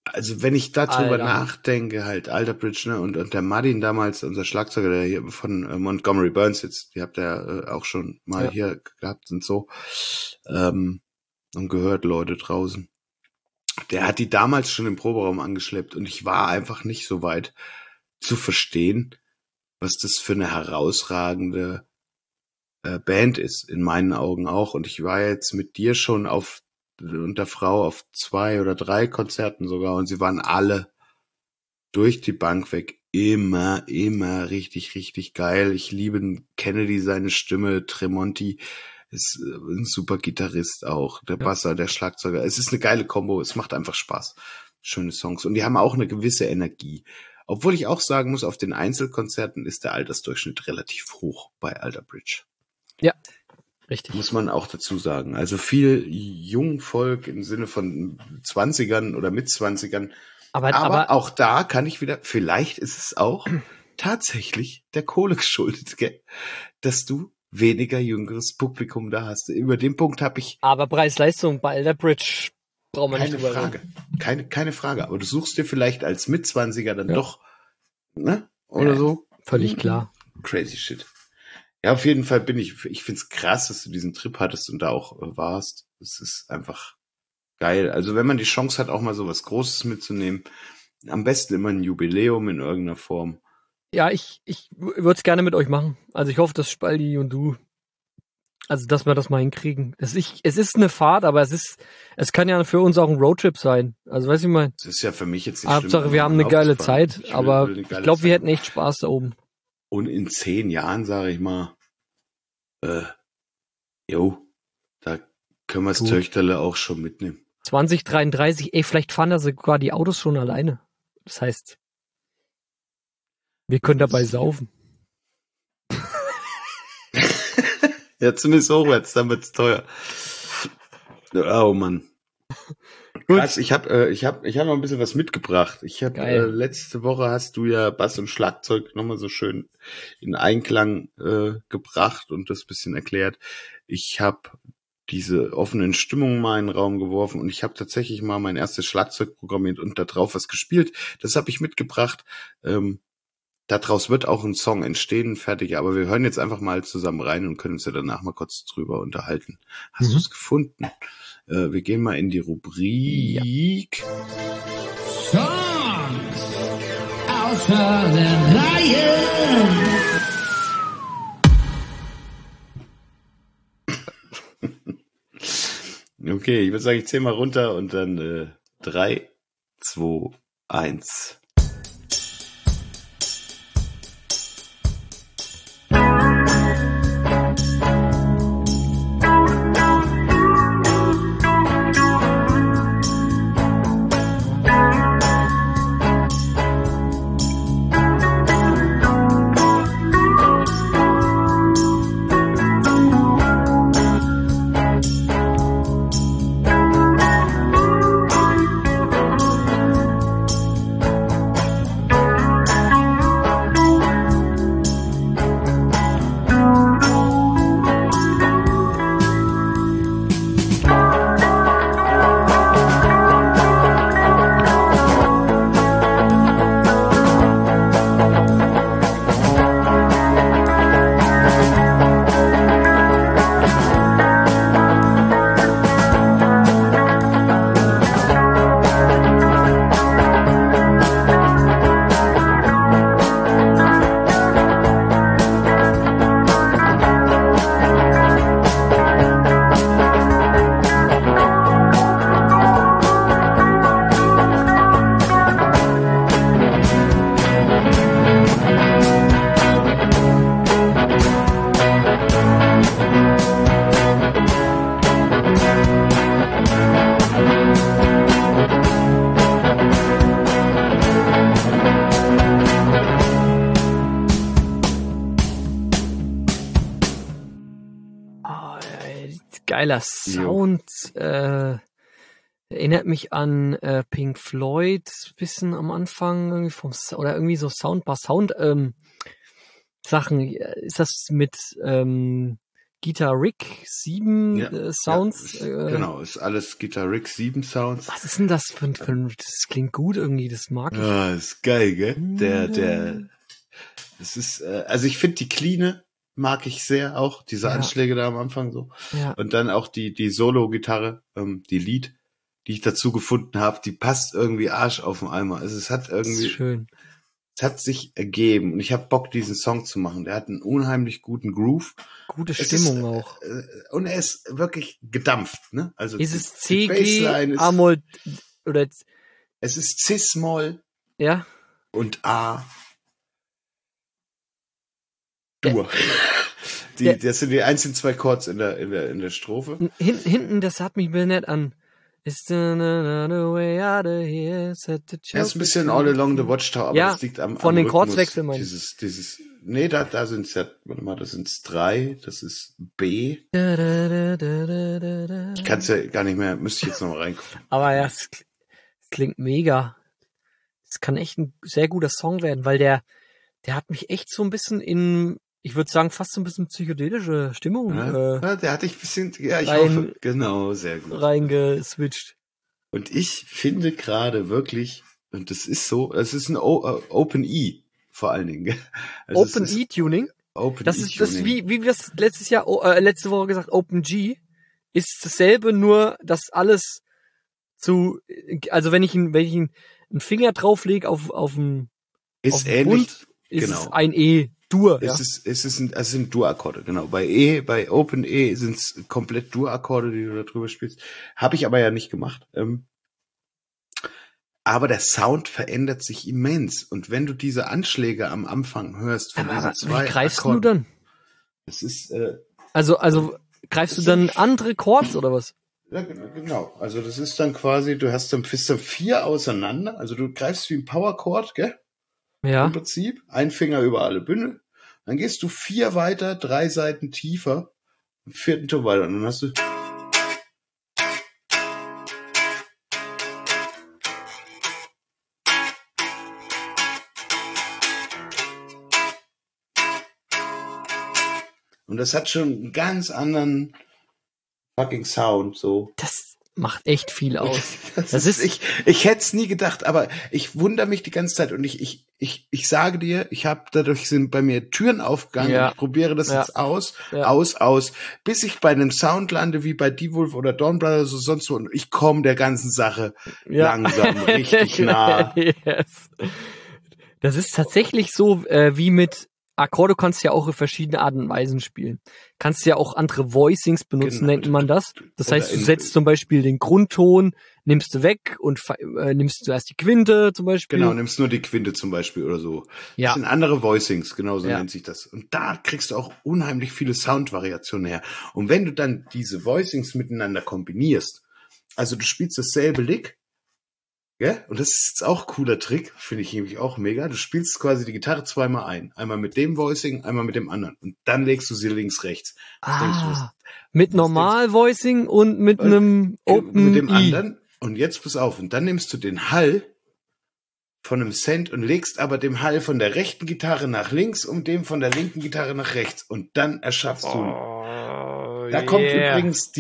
S1: Also wenn ich darüber
S3: Alter.
S1: nachdenke, halt Alter Bridge, ne, und der Martin damals, unser Schlagzeuger, der hier von Montgomery Burns jetzt, die habt ihr auch schon mal hier gehabt und so, und gehört, Leute draußen. Der hat die damals schon im Proberaum angeschleppt und ich war einfach nicht so weit zu verstehen, was das für eine herausragende Band ist, in meinen Augen auch. Und ich war jetzt mit dir schon und der Frau auf 2 oder 3 Konzerten sogar und sie waren alle durch die Bank weg immer richtig, richtig geil. Ich liebe Kennedy, seine Stimme, Tremonti ist ein super Gitarrist auch, der Basser, der Schlagzeuger. Es ist eine geile Kombo, es macht einfach Spaß. Schöne Songs und die haben auch eine gewisse Energie. Obwohl ich auch sagen muss, auf den Einzelkonzerten ist der Altersdurchschnitt relativ hoch bei Alter Bridge.
S3: Ja, richtig.
S1: Muss man auch dazu sagen. Also viel Jungvolk im Sinne von 20ern oder mit 20ern. Aber auch da kann ich wieder, vielleicht ist es auch tatsächlich der Kohle geschuldet, gell? Dass du weniger jüngeres Publikum da hast. Über den Punkt habe ich...
S3: Aber Preis-Leistung bei Alter Bridge brauchen wir nicht
S1: drüber reden. Keine Frage. Aber du suchst dir vielleicht als Mitzwanziger dann doch, ne? Oder so.
S3: Völlig klar.
S1: Crazy shit. Ja, auf jeden Fall ich find's krass, dass du diesen Trip hattest und da auch warst. Es ist einfach geil. Also wenn man die Chance hat, auch mal so was Großes mitzunehmen, am besten immer ein Jubiläum in irgendeiner Form.
S3: Ja, ich würde es gerne mit euch machen. Also ich hoffe, dass Spaldi und du, also dass wir das mal hinkriegen. Es ist eine Fahrt, aber es kann ja für uns auch ein Roadtrip sein. Also weißt du, ich meine.
S1: Das ist ja für mich jetzt nicht
S3: Hauptsache,
S1: schlimm,
S3: wir haben eine geile Zeit, aber ich glaube, wir hätten echt Spaß da oben.
S1: Und in 10 Jahren, sage ich mal, da können wir das Töchterle auch schon mitnehmen.
S3: 2033, vielleicht fahren da sogar die Autos schon alleine. Das heißt, wir können dabei saufen.
S1: Ja, zumindest hochwärts, dann wird's teuer. Oh Mann. Krass, ich hab noch ein bisschen was mitgebracht. Letzte Woche hast du ja Bass und Schlagzeug nochmal so schön in Einklang gebracht und das bisschen erklärt. Ich habe diese offenen Stimmungen mal in den Raum geworfen und ich habe tatsächlich mal mein erstes Schlagzeug programmiert und da drauf was gespielt. Das habe ich mitgebracht. Daraus wird auch ein Song entstehen, fertig. Aber wir hören jetzt einfach mal zusammen rein und können uns ja danach mal kurz drüber unterhalten. Hast du es gefunden? Wir gehen mal in die Rubrik.
S4: Songs außer der Reihe.
S1: Okay, ich würde sagen, ich zähle mal runter und dann 3, 2, 1.
S3: Geiler Sound, erinnert mich an Pink Floyd, bisschen am Anfang irgendwie oder irgendwie so Soundbar Sound Sachen. Ist das mit Guitar Rig 7 Sounds.
S1: Genau, ist alles Guitar Rig 7 Sounds.
S3: Was ist denn das für ein, das klingt gut irgendwie, das mag ich.
S1: Ja, ist geil, gell? Das ist, also ich finde die Cleane mag ich sehr auch, diese Anschläge da am Anfang so.
S3: Ja.
S1: Und dann auch die Solo-Gitarre, die Lead, die ich dazu gefunden habe, die passt irgendwie Arsch auf den Eimer. Also es hat irgendwie,
S3: Das ist schön.
S1: es hat sich ergeben und ich habe Bock, diesen Song zu machen. Der hat einen unheimlich guten Groove.
S3: Gute Stimmung auch.
S1: Und er ist wirklich gedampft, ne? Also
S3: Ist es
S1: die
S3: C, G,
S1: Bassline ist,
S3: A-Moll oder
S1: es ist Cis-Moll
S3: ja?
S1: und A. Dur.
S3: Der-
S1: Das sind die einzigen 2 Chords in der Strophe.
S3: Hinten, das hat mich nett an. Is the way out of here, set the
S1: Er ist ein bisschen All Along the Watchtower, aber
S3: Ja,
S1: das liegt am
S3: von den
S1: Rhythmus.
S3: Chordswechseln meine ich.
S1: Nee, da sind's ja, warte mal, das sind's 3, das ist B. Ich kann's ja gar nicht mehr, müsste ich jetzt noch mal reingucken.
S3: Aber ja, es klingt mega. Es kann echt ein sehr guter Song werden, weil der hat mich echt so ein bisschen in, ich würde sagen, fast so ein bisschen psychedelische Stimmung
S1: Ja, der hatte ich ein bisschen, ja, ich
S3: rein-
S1: hoffe, genau, sehr gut.
S3: reingeswitcht.
S1: Und ich finde gerade wirklich, und das ist so, es ist ein Open E, vor allen Dingen, gell? Also es
S3: Open
S1: ist
S3: E-Tuning,
S1: Open
S3: das ist das,
S1: E-Tuning.
S3: wie wir es letzte Woche gesagt, Open G, ist dasselbe, nur dass alles also wenn ich einen Finger drauflege auf den
S1: Ist
S3: den
S1: ähnlich,
S3: Bund, ist
S1: genau.
S3: es ein E-Dur. Ja?
S1: Es sind Dur-Akkorde, genau. Bei Open E sind es komplett Dur-Akkorde, die du da drüber spielst. Habe ich aber ja nicht gemacht. Aber der Sound verändert sich immens. Und wenn du diese Anschläge am Anfang hörst von diesen 2
S3: Wie greifst
S1: Akkorden,
S3: du dann?
S1: das ist,
S3: Also greifst du dann andere Chords oder was?
S1: ja, genau. Also das ist dann quasi, bist dann 4 auseinander. Also du greifst wie ein Power-Chord, gell?
S3: Ja.
S1: Im Prinzip. Ein Finger über alle Bündel. Dann gehst du 4 weiter, 3 Seiten tiefer, im 4. Ton weiter. Und dann hast du. Und das hat schon einen ganz anderen fucking Sound, so.
S3: Das macht echt viel aus.
S1: Das ist, ich hätte es nie gedacht, aber ich wundere mich die ganze Zeit und ich sage dir, dadurch sind bei mir Türen aufgegangen
S3: Ja.
S1: und ich probiere das
S3: Ja.
S1: jetzt aus,
S3: Ja.
S1: bis ich bei einem Sound lande, wie bei D-Wolf oder Dawn Brothers oder sonst wo und ich komme der ganzen Sache
S3: Ja.
S1: langsam richtig nah.
S3: Yes. Das ist tatsächlich so, wie mit Akkorde kannst du ja auch auf verschiedene Arten und Weisen spielen. Kannst ja auch andere Voicings benutzen,
S1: Genau.
S3: nennt man das. Das
S1: Oder
S3: heißt, du setzt zum Beispiel den Grundton, nimmst du weg und nimmst zuerst die Quinte zum Beispiel.
S1: Genau, nimmst nur die Quinte zum Beispiel oder so.
S3: Ja.
S1: Das sind andere Voicings, genau so
S3: Ja.
S1: nennt sich das. Und da kriegst du auch unheimlich viele Soundvariationen her. Und wenn du dann diese Voicings miteinander kombinierst, also du spielst dasselbe Lick, ja, und das ist jetzt auch ein cooler Trick, finde ich nämlich auch mega. Du spielst quasi die Gitarre 2-mal ein. Einmal mit dem Voicing, einmal mit dem anderen. Und dann legst du sie links, rechts. Was denkst du, was-
S3: Mit Normal-Voicing und mit einem Open
S1: mit dem
S3: E.
S1: anderen. Und jetzt pass auf. Und dann nimmst du den Hall von einem Cent und legst aber dem Hall von der rechten Gitarre nach links und dem von der linken Gitarre nach rechts. Und dann erschaffst du. Da kommt übrigens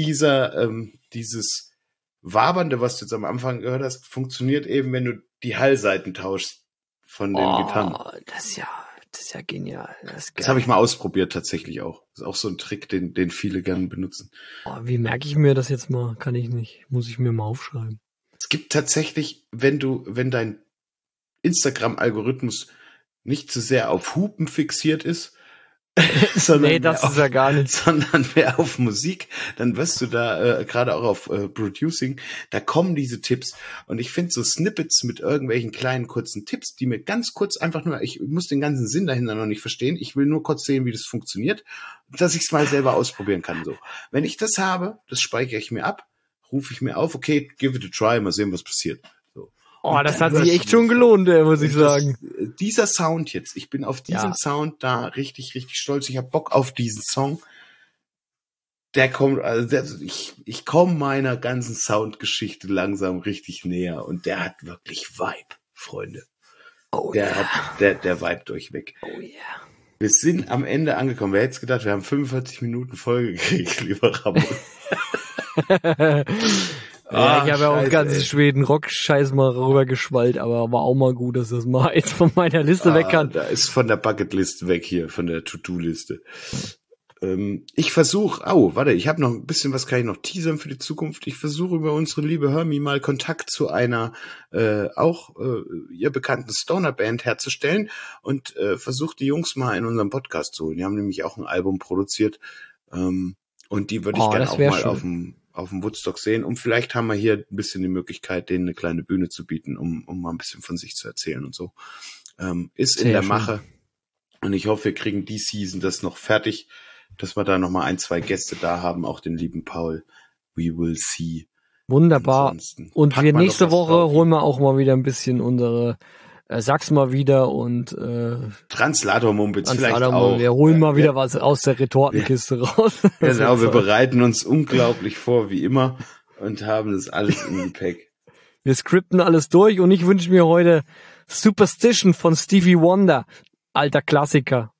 S1: dieses Wabernde, was du jetzt am Anfang gehört hast, funktioniert eben, wenn du die Hallseiten tauschst von den Gitarren.
S3: Das ist ja genial.
S1: Das habe ich mal ausprobiert tatsächlich auch. Das ist auch so ein Trick, den viele gerne benutzen.
S3: Wie merke ich mir das jetzt mal? Kann ich nicht. Muss ich mir mal aufschreiben.
S1: Es gibt tatsächlich, wenn dein Instagram-Algorithmus nicht zu sehr auf Hupen fixiert ist, sondern
S3: Nee, das
S1: mehr
S3: ist ja gar nicht.
S1: sondern mehr auf Musik, dann wirst du da gerade auch auf Producing, da kommen diese Tipps und ich finde so Snippets mit irgendwelchen kleinen kurzen Tipps, die mir ganz kurz einfach nur, ich muss den ganzen Sinn dahinter noch nicht verstehen, ich will nur kurz sehen, wie das funktioniert, dass ich es mal selber ausprobieren kann. So, wenn ich das habe, das speichere ich mir ab, rufe ich mir auf, okay, give it a try, mal sehen, was passiert. So.
S3: Oh,
S1: Und
S3: das
S1: dann
S3: hat sich
S1: hörst
S3: echt
S1: du
S3: schon
S1: das.
S3: gelohnt, muss ich
S1: Und das-
S3: sagen.
S1: Dieser Sound jetzt, ich bin auf diesen
S3: Ja.
S1: Sound da richtig, richtig stolz. Ich habe Bock auf diesen Song. Der kommt, ich komme meiner ganzen Soundgeschichte langsam richtig näher und der hat wirklich Vibe, Freunde.
S3: Oh
S1: Der
S3: ja.
S1: hat, der vibet durchweg.
S3: Oh ja.
S1: Wir sind am Ende angekommen. Wer hätte es gedacht, wir haben 45 Minuten Folge gekriegt, lieber Ramon.
S3: Ja, ich habe ja auch einen ganzen Schweden-Rock-Scheiß mal rübergeschwallt, aber war auch mal gut, dass das mal jetzt von meiner Liste weg kann.
S1: Da ist von der Bucketlist weg hier, von der To-Do-Liste. Ich versuche, ich habe noch ein bisschen, was kann ich noch teasern für die Zukunft. Ich versuche über unsere liebe Hermie mal Kontakt zu einer ihr bekannten Stoner-Band herzustellen und versuche die Jungs mal in unserem Podcast zu holen. Die haben nämlich auch ein Album produziert und die würde ich gerne auch mal auf dem Woodstock sehen. Und vielleicht haben wir hier ein bisschen die Möglichkeit, denen eine kleine Bühne zu bieten, um mal ein bisschen von sich zu erzählen und so. Ist sehr in der Mache. Und ich hoffe, wir kriegen die Season das noch fertig, dass wir da nochmal 1, 2 Gäste da haben, auch den lieben Paul. We will see.
S3: Wunderbar. Und wir nächste Woche holen wir auch mal wieder ein bisschen unsere Sag's mal wieder und
S1: Translator-Mumpitz vielleicht auch.
S3: Wir holen mal wieder was aus der Retortenkiste raus.
S1: Genau, wir bereiten uns unglaublich vor, wie immer, und haben das alles im Gepäck.
S3: Wir skripten alles durch und ich wünsche mir heute Superstition von Stevie Wonder. Alter Klassiker.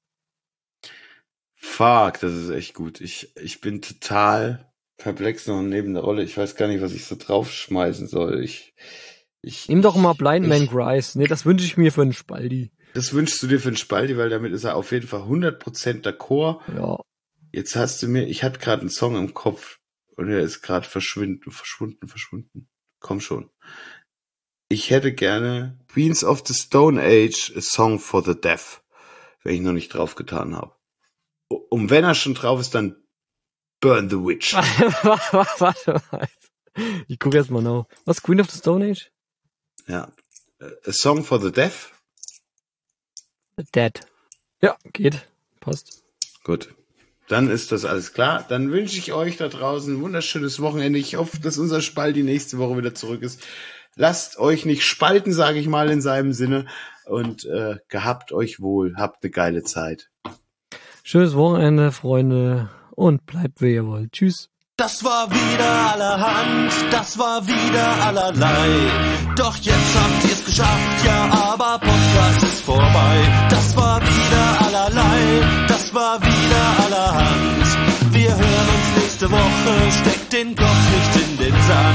S1: Fuck, das ist echt gut. Ich bin total perplex noch neben der Rolle. Ich weiß gar nicht, was ich so draufschmeißen soll.
S3: Nimm doch mal Blind Man Cries. Nee, das wünsche ich mir für einen Spaldi.
S1: Das wünschst du dir für einen Spaldi, weil damit ist er auf jeden Fall 100% d'accord.
S3: Ja.
S1: Jetzt hast du ich hatte gerade einen Song im Kopf und er ist gerade verschwunden. Komm schon. Ich hätte gerne Queens of the Stone Age, A Song for the Deaf, wenn ich noch nicht drauf getan habe. Und wenn er schon drauf ist, dann Burn the Witch.
S3: Warte mal. Ich gucke erst mal nach. Was, Queen of the Stone Age?
S1: Ja. A Song for the Deaf?
S3: Dead. Ja, geht. Passt.
S1: Gut. Dann ist das alles klar. Dann wünsche ich euch da draußen ein wunderschönes Wochenende. Ich hoffe, dass unser Spalti nächste Woche wieder zurück ist. Lasst euch nicht spalten, sage ich mal in seinem Sinne. Und gehabt euch wohl. Habt eine geile Zeit.
S3: Schönes Wochenende, Freunde. Und bleibt, wie ihr wollt. Tschüss.
S2: Das war wieder allerhand, das war wieder allerlei. Doch jetzt habt ihr's geschafft, ja, aber Podcast ist vorbei. Das war wieder allerlei, das war wieder allerhand. Wir hören uns nächste Woche, steckt den Kopf nicht in den Sand.